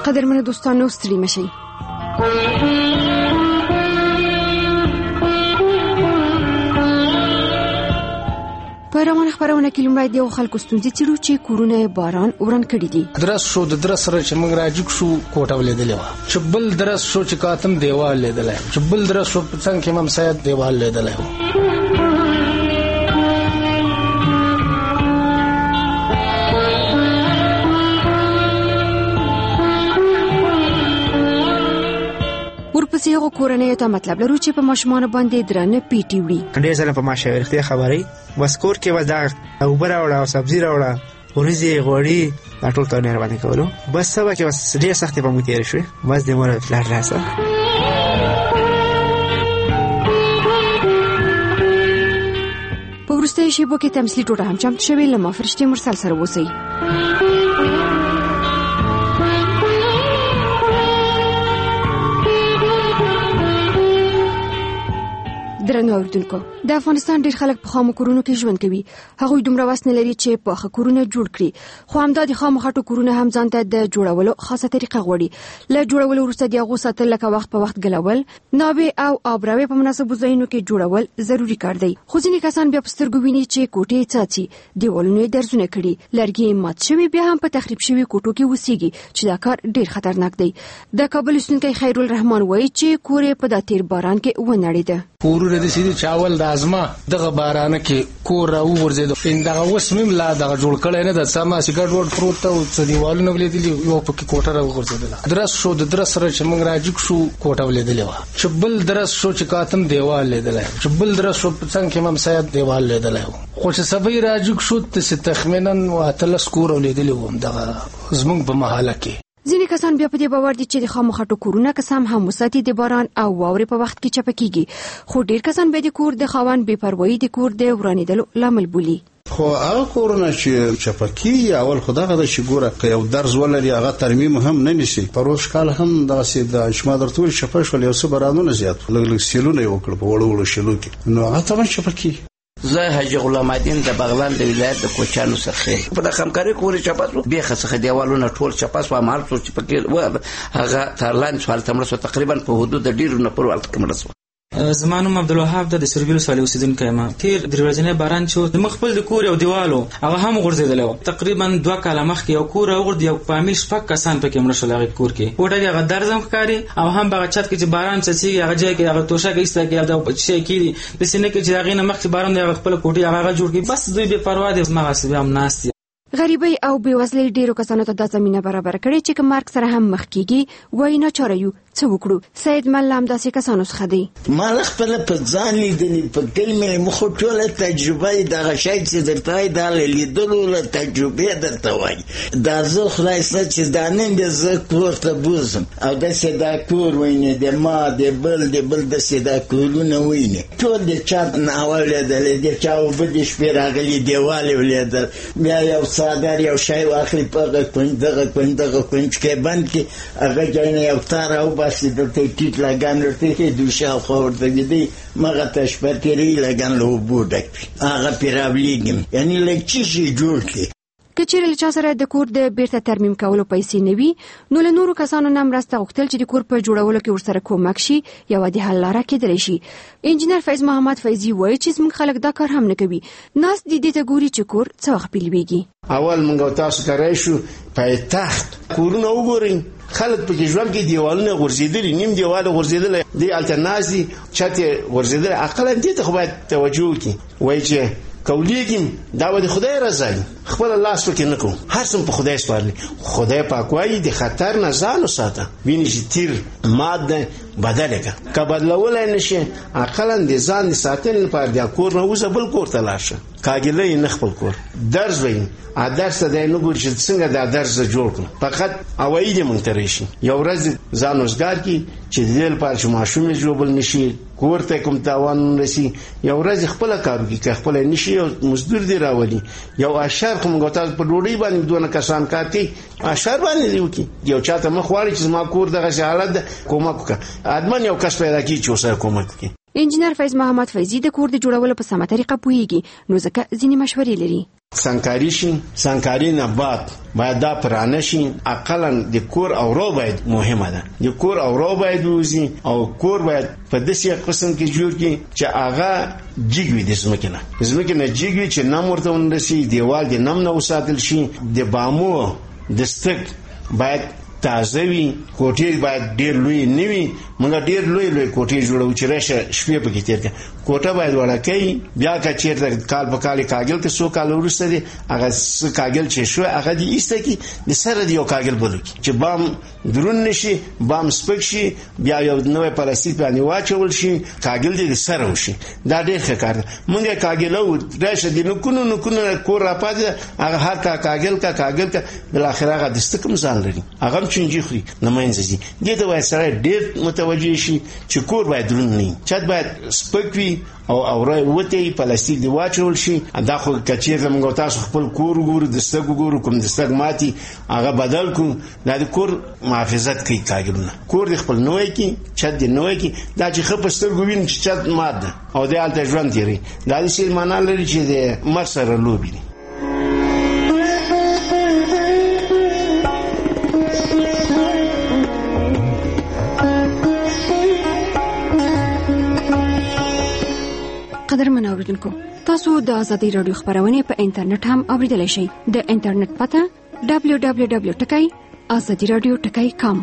قدرمنو دوستانو ستړي مشئ. په روانه خبرونه کې لومړی د خلکو ستونزې څېړو چې کورونه باران وران کړي دي. درس شو د درس سره چې موږ راجګ شو کوټه ولیدلې وه، چې بل درس شو چې کاتم دیوال لیدلی، چې بل درس شو په څنګ کې امام صاحب دیوال لیدلی و. ورپسې هغو کورنیو ته مطلب لرو چې په ماشومانو باندې درانه پیټي وړي. ډېر ځله په ماشه ورختې خبرې بس کور کې بس دا اوبه راوړه او سبزي راوړه، وریځې غوړي دا ټول تاونه باندې کولو. بس سبا کې بس ډېر سختې په موږ تېرې شوې، بس د مور پلار راسه. په وروستیو شېبو کې تمثیلي ټوټه هم چمتو شوې. له ما فرشتې مرسل سره اوسئ. درنو اوریدونکو، د افغانستان ډېر خلک په خامو کورونو کې ژوند کوي. هغوی دومره وس نه لري چې پاخه کورونه جوړ کړي، خو همدا د خامو خټو کورونه هم ځان ته د جوړولو خاصه طریقه غواړي. له جوړولو وروسته د هغو ساتل لکه وخت په وخت ګلول، نابې او آبراوې په مناسبو ځایونو کې جوړول ضروري کار دی. خو ځینې کسان بیا په سترګو ویني چې کوټې څاڅي، دیوالونه یې درزونه کړي، لرګي مات شوي، بیا هم په تخریب شوي کوټو کې اوسېږي چې دا کار ډېر خطرناک دی. د کابل اوسېدونکی خیرالرحمن وایي چې کور یې په دا تیر باران کې ونړېده. کورونه د سیدي چاول د ازما دغه بارانه کې کور راو ورزيد ان دغه وسمم لا دغه جوړ کړي نه د سما سیګر ورډ پروت او دیوالونه ولیدلی یو پکې کوټه راو ورزيدل. درس شو د درس سره چې موږ راجګ شو کوټه ولیدلې و، چې بل درس شو چې کاتم دیوال لیدلای، چې بل درس شو څنګه کې امام صاحب دیوال لیدلای. خو چې سبي راجګ شو ته تخمینا واتلس کور ولیدلې و دغه زمونږ په محله کې. ځینې کسان بیا په دې باور دي چې د خامو خټو کورونه قسم هم وساتي د باران او واورې په وخت کې چپه کیږي، خو ډېر کسان به د کور د خاوند بې پروايي د کور د ورانېدلو لامل بولي. خو هغه کورونه چې چپکی اول خدای غدا چې ګوره که یو درز ولري هغه ترمیم هم نه نشي. پروش کال هم دغه سید شما درتول چپه شول یو څه برانونه زیات لګ سیلونه یو کړ په وړو وړو شلو کې نو هغه تمام چپکی. زه حاجی غلام الدین د بغلان د ولایت د کوچانو څخه په د خمکاري کورې چپاسو بیخه څخه دیوالونه ټول چپاس و مال څو چې پکې و هغه ترلاین سوال تمرسو تقریبا په حدود د ډیرو نه پر ولت کمرسو. زمانو عبدالوهاب د سربیل سوالي اوسیدونکی ما تیر دروازنه باران چې د مخبل د کور او دیوالو هغه هم غورځیدل تقریبا 2 کاله مخکې یو کور غورځ یو فامیل شپږ کسان پکې مړ شول هغه کور کې وړه هغه درځم ښکاری او هم هغه چت کې چې باران څڅي هغه ځای کې هغه توشه کې ایسته کې دا شي کې د سینې کې چې هغه نه مخکې باران د خپل کوټي هغه جوړ کې بس دوی به پروا دي ما غسبي هم ناستي. غریبۍ او بېوزلۍ ډېرو کسانو ته دا زمینه برابر کړې چې که مرګ سره هم مخ کېږي وایي ناچاره یو څه وکړو. سید مل همداسې کسانو څخه دی. ما خپله په ځان لیدلي په کلمې مو خو ټوله تجربه یې دغه شی چې درته وایي دا له لیدلو له تجربې درته وایي دا زه خدای سته چې دا نن بیا زه کور ته بوځم او داسې دا کور وینې د ما د بل داسې دا کورونه وینې ټول د چا ناوه ولیدلې د چا اوبه د شپې راغلي دیوال یې ولیدل بیا یو څادر یو شی واخلي په هغه کونج دغه کونج کې بند کړي هغه ځای نه یو تار راوباسي دلته یې ټیټ لګن ورته کښېږدي شاوخوا ورته ږدي مغه ته شپه تېروي لګن له اوبو ډک وي هغه پرې راولېږم یعنې لږ څه شي جوړ کړي. که چیرې له چا سره د کور د بیرته ترمیم کولو پیسې نه وي نو له نورو کسانو نه مرسته غوښتل چې د کور په جوړولو کې ورسره کومک شي یوه د حل لاره کېدلی شي. انجینر فیض محمد فیضي وایي چې زموږ خلک دا کار هم نه کوي، ناست دې ته ګوري چې کور څه وخت پیلویږي. اول موږ تاسو کړی شو پایتخت کورونه وګورئ خلک پکې ژوند کې دیوالونه غورځېدلي نیم دیوال غورځېدلی دی هلته ناست دي چت یې غورځېدلی اقلا دې ته خو باید توجه وکړي وایي چې کولیږم دا به د خدای رضا وي خپل لاس پکې نه کوم هر څه په خدای سپارلي خدای پاک وایي د خطر نه ځان وساته وینې چې تیر مات دی بدله که بدلولی نه شي اقلا د ځان د ساتنې لپاره د کور نه وځه بل کور ته لاړ شه کاږله یې نه خپل کور درس وایي درس ته دی نه ګوري چې څنګه دا درس جوړ کړم فقط هوایي دې موږ ته راشي یو ورځ ځان وزګار کړي چې د دې لپاره چې ماشوم یې ژوبل نه شي کور ته کوم تاوان رسي یو ورځ خپله کار وکړي که خپله نه شي یو مزدور دې راولي یو اشر خو موږ تاسو په ډوډۍ باندې دونه کسان کار کوي اشر باندې دې وکړي یو چاته مخ واړي چې زما کور دغسې حالت ده کومک وکړه ادمن یو کس پیدا کړي چې ورسره کومک وکړي. انجینر فیض محمد فیضی د کور د جوړولو په سمه طریقه پوهیږي نو ځکه ځینې مشورې لري. سنکاری شي، سنکاری نه بعد باید دا پرانه شي. اقلا د کور اورو باید مهمه ده، د کور اورو باید وزي او کور باید په داسې قسم کې جوړ کی چې هغه جګوي د زمکه نه جګوي چې نم ورته ونرسي، دیوال د نم نه وساتل شي، د بامو دستک باید تازه وي، کوټې باید ډېر لوی نه وي. موږ ډېر لوی کوټې جوړو چې راشه شپې پکې تیر کړي. کوټه باید وړکۍ بیا که چېرته کال په کال کاګل کې څو کال وروسته دی هغه کاګل چې شو هغه دې ایسته کې د سره دی یو کاګل بلو کې چې بام درون نشي، بام سپک شي، بیا یو نوې پلاستیک باندې واچول شي، کاګل دې سره وشي. دا ډېر ښه کار دی. موږ کاګل راشه د نکونو کور راپاتې هغه هر کاګل کا بل اخر هغه دستکم ځان لري، هغه چنجي خوري نه مینځي. دې ته وایي سره ډېر متوجه شي چې کور باید درون نه وي، چت باید سپک وي او اورای وته پلاستیک دی واچول شي. دا خو کچیر موږ تاسو خپل کور ګورو، دستګ ګورو، کوم دستګ ماتي هغه بدل کو. دا د کور محافظت کوي کاګلونه. کور د خپل نوې کی چت دی نوې کی دا چې خپستر ګوین چې چت مات ده او د الته ژوند تیری. دا د سیل معنا لري چې د مرسره لوبي دي. قدرمن اوریدونکو، تاسو د آزادۍ رادیو خبرونه په انټرنیټ هم اوریدلای شئ. د انټرنیټ پته www.azadiradio.com.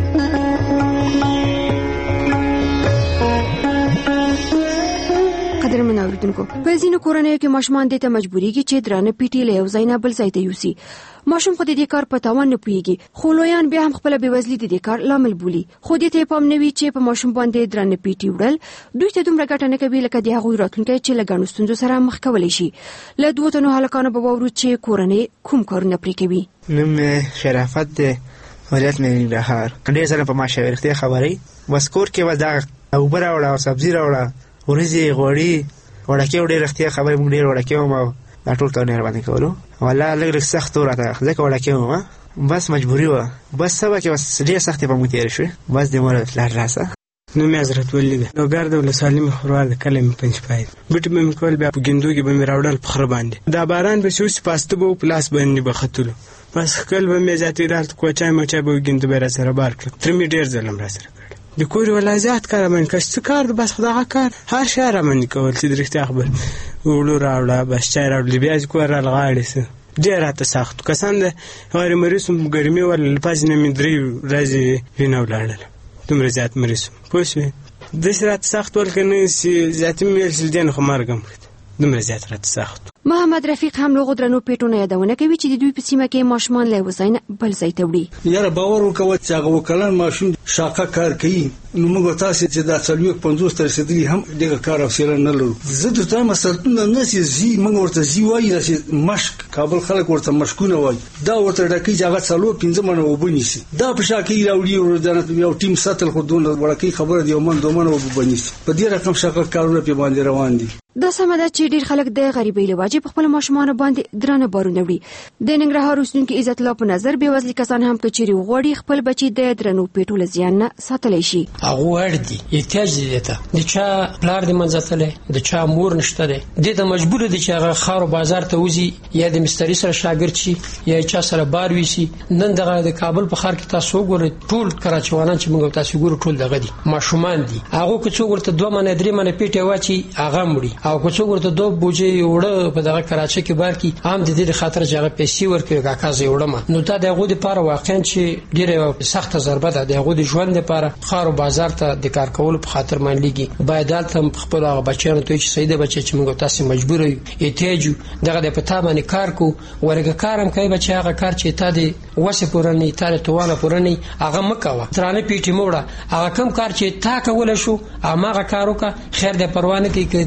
قدرمن اوریدونکو، په ځینو کورنیو کې ماشومان د ته مجبوريږي چې درانه پیټي له یو ځای نه بل ځای ته یوسي. ماشوم خو د دې کار په تاوان نه پوهیږي، خو لویان بیا هم خپل بېوزلي د دې کار لامل بولي. خو دې ته پام نه وي چې په ماشوم باندې درانه پیټي وړل دوی ته دومره ګټه نه کوي لکه د هغوی راتلونکی چې له ګڼو ستونزو سره مخ کولی شي. له 2 تنو هلکانو به واورو چې کورنۍ کوم کارونه پرې کوي. نوم شرافت دی، ولایت مې ننګرهار. ډېر ځله په ما شاورختي خبرې بس کور کې ودا اوبه راوړه او سبزي راوړه، ورځي غوړي وړکې ډېر اختیار خبرې مونږ ډېر وړکې وم دا ټول ته مهرباني کولو. والله لږ سخت راته ځکه وړکې وم، بس مجبوري وه. بس سبا کې بس ډېر سختې په مونږ تېرې شوې. بس د مور پلار راسه نوم یې حضرت ولی ده، نوګر د ولسوالۍ مې خوروار د کلی مې پنجپای. بوټي به مې کول، بیا په ګندو کې به مې راوړل په خره باندې. دا باران به چې پاسته به په لاس باندې به ختلو، بس ښکل به مې زیاتېده. هلته کوچای موچای به ګندو به را سره بار کړل. تره مې ډېر ظلم را سره کړی. د کور ولا زیات کار باندې کس څه کار بس خدای کار هر شی را باندې کول چې د رښتیا خبر وړو راوړه، بس چای راوړل، بیا کور را لغاړې سه ډېر راته سخت کسان د غیر مریض ګرمي ول پاز نه مې 3 ورځې وینه ولاړل. دومره زیات مریض پوه شوې. داسې راته سخت ول که نه زیاتې مې ویل چې دې نه خو مرګم دومره زیات راته سخت. محمد رفیق هم لوغو درنو پیټونه یادونه کوي چې د دوی په سیمه کې ماشومان له وساین بل ځای ته وړي. یاره باور وکوه چې هغه وکلان ماشوم شاقه کار کوي، نو موږ تاسو چې دا 40-50 تر رسیدلی هم دغه کار حوصله نه لرو. زه د تا مثلا نه سي موږ ورته زی وایي چې مشک کابل خلک ورته مشکونه وایي، دا ورته ډکې ځای 4-5 منه وبنيسي. دا په شاکې راوړي ورته یو ټیم ساتل خو دونه ورکه خبره دی من دومره وبنيسي. په دې رقم شاقه کارونه په باندې روان دي. دا سمه ده چې ډېر خلک د غریبۍ له وجې په خپل ماشومان باندې درانه بارونه وړي. د ننګرهار اوسیدونکي عزت الله په نظر بېوزلي کسان هم که چیرې وغواړي خپل بچي د درنو پیټو له زیان نه ساتلی شي. هغه اړ دي احتیاج دی ته د چا پلار دې منځتلی، د چا مور نشته دی، دې ته مجبور دي چې هغه ښار او بازار ته وځي، یا د مستري سره شاګرد شي یا چا سره بار ویسي. نن دغه د کابل په ښار کې تاسو وګورئ ټول کراچوانان چې موږ تاسو ګورو ټول دغه دي ماشومان دي. هغه که څوک ورته 2 منه 3 منه پیټه واچي هغه مړي، او که څوک ورته 2 بوجي وړه په دغه کراچي کې بار کی عام د دې خاطر چې هغه پیسې ورکوي کاکاز وړم. نو دا دغه د پاره واقعا چې ډیره سخت ضربه ده دغه د ژوند لپاره. ښار او بازار ته د کار کول په خاطر باندې لګي باید دلته خپل هغه بچیانو ته چې سیده بچی چې موږ تاسو مجبور یو احتیاج دغه د پتا باندې کار کو ورګه کارم کوي بچی هغه کار چې ته د وسه پورنی تاره توانه پورنی هغه مکوه ترانه پیټی موړه هغه کم کار چې تا کول شو هغه کار وکړه خیر د پروانه کې د سلو په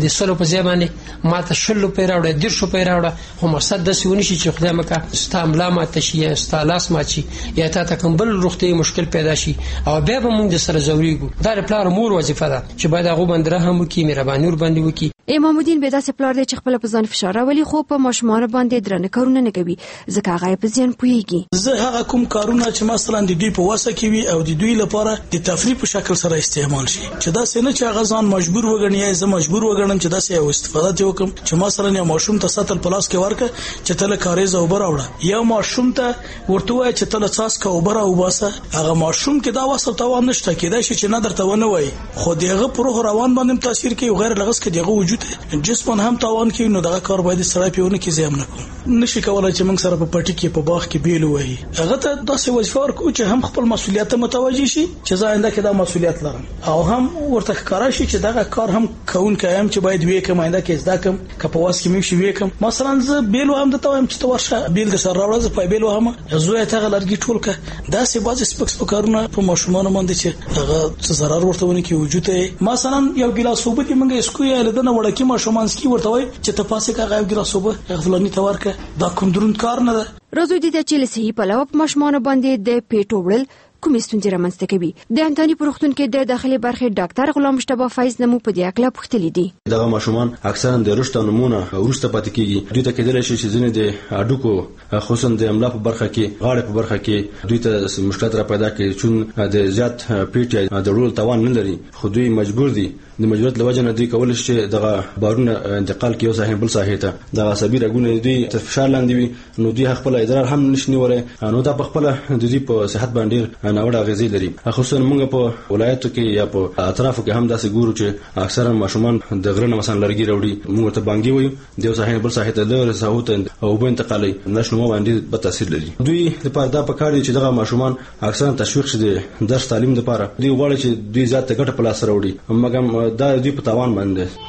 ځای باندې ما ته 20 روپۍ راوړه 10 روپۍ راوړه خو مقصد داسې ونه شي چې خدای مکه ستا ملا ماته شي یا ستا لاس مات شي یا تا ته کوم بل روغتیایي مشکل پیدا شي او بیا به موږ سره ځورېږو. دا د پلار مور وظیفه ده چې باید هغه باندې رحم وکړي، مهرباني ور باندې وکړي. امام الدین به داسې پلار دی چې خپل په ځان فشار راولي خو په ماشومان باندې درنه کارونه نه کوي ځکه هغه په ځین پوهیږي. زه هغه کوم کارونه چې مثلا د دوی په واسه کې وي او د دوی لپاره د تفریح په شکل سره استعمال شي چې دا څنګه چې هغه ځان مجبور وګڼي یا زه مجبور وګڼم چې دا څه یو استفاده وکم چې مثلا یو ماشوم ته ساتل پلاس کې ورکه چې تل کاریز او بر اوړه یا ماشوم ته ورته وای چې تل څاس کا او بر او باسه هغه ماشوم کې دا واسه توان نشته کېدای شي چې نه درته ونه وای خو دغه پر روان باندې تاثیر کوي غیر لغس کې دغه وجود جسمن هم توان کوي نو دغه کار باید سره پیونه کې زیام نه کوم نشي کولای چې موږ سره په پټي کې په باغ کې بیل وای هغه ته داسې وظیفه ورکو چې هم خپل مسولیت متوجي شي چې زه آینده کې دا مسولیت لرم او هم ورته ښکارا شي چې دغه کار هم کون کایم چې باید وې کوم آینده کې زده کوم کپواس کې مې شي وې کوم مثلا زه بیل هم د توام چې تو ورشه بیل د سره راوړل زه په بیل هم زوی ته غلرګي ټول کا داسې باز سپکس کارونه په ماشومان باندې چې هغه ضرر ورته ونی کې وجود مثلا یو ګلاس اوبه کې موږ اسکو یا لدنه وړکی ماشومان سکی ورته وای چې ته پاسه کا غو ګلاس اوبه غفلانی تورکه دا کوم دروند کار نه ده. روزو دي چې لسی په لوب ماشومان باندې د پیټ وړل کومې ستونزې رامنځته کوي. د انټانی پروختون کې د داخلي برخې ډاکټر غلام مشتبه فایز نمو په دې اکلا پوښتلې دي. دغه ماشومان اکثرا د رشد نمونه ورسته پاتې کیږي دوی ته کېدل شي چې ځینې د اډوکو خصوصا د املا په برخه کې غاړه په برخه کې دوی ته مشکلات را پیدا کوي چې د زیات پیټ یا د رول توان نه لري خو دوی مجبور دي د مجبوریت لوجه نه دوی کول شي دغه بارونه انتقال کوي او صحیح بل صحیح ته دغه عصبي رګونه دوی ته فشار لاندې وي نو دوی خپل ادرار هم نشي نیولای نو دا په خپل د دوی په صحت باندې ناوړه اغیزې لري. خصوصا موږ په ولایتو کې یا په اطرافو کې هم داسې ګورو چې اکثرا ماشومان د غره مثلا لرګي راوړي موږ ته بانګي وي د صحیح بل صحیح ته لور سهوت او به انتقالي نشنو باندې به تاثیر لري. دوی لپاره دا پکار دي چې دغه ماشومان اکثرا تشویق شي د درس تعلیم لپاره دوی غواړي چې دوی ذات ګټه په لاس راوړي مګر دا دوی په تاوان باندې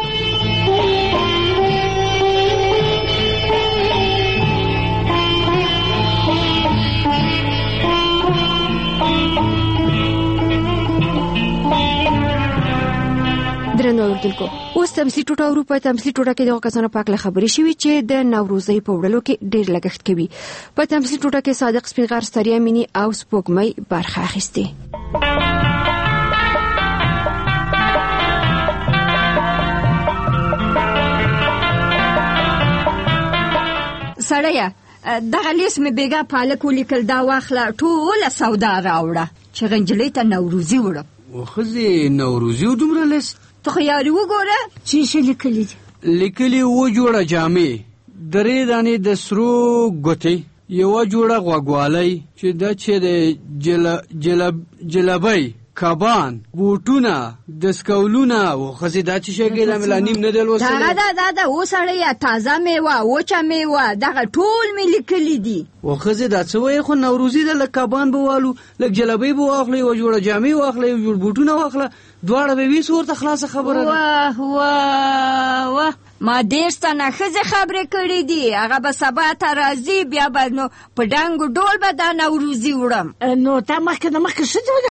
درنو اوردونکو اوس تمثیل ټوټه اروپا تمثیل ټوټه کې د کسانو پاک له خبرې شوې چې د نوروزي په وړلو کې ډېر لګښت کوي. په تمثیل ټوټه کې صادق سپینغر ستړیا مینی او سپوږمۍ برخه اخیسته. سړیا دغه لیس مې بیګا پالک ولیکل دا واخله ټوله سودا راوړه چې غنجلې ته نوروزي وړم. وخزي نوروزي دومره لیس ته خو یاري وګوره چې لیکلي لیکلي و جوړه جامې درې دانې د سرو ګوتې یو جوړه غوګوالۍ چې د چې د جلبۍ کبان بوټونه د سکولونه او خزي دا چې شګې د ملانیم نه دل وسره دا وسړی تازه میوه وچه میوه دغه ټول مې لیکلي دي او خزي دا څه وای خو نوروزي د کبان بوالو لک جلبۍ بو اخلي او جوړه جامې واخلي او جوړ بوټونه واخله دواړه به وی صورت خلاص خبره واه ما دیرستانه خزه خبرې کړې دي هغه به سبا ته راځي بیا به نو په ډنګ ډول به دا نوروزي وړم نو تا مخکې څه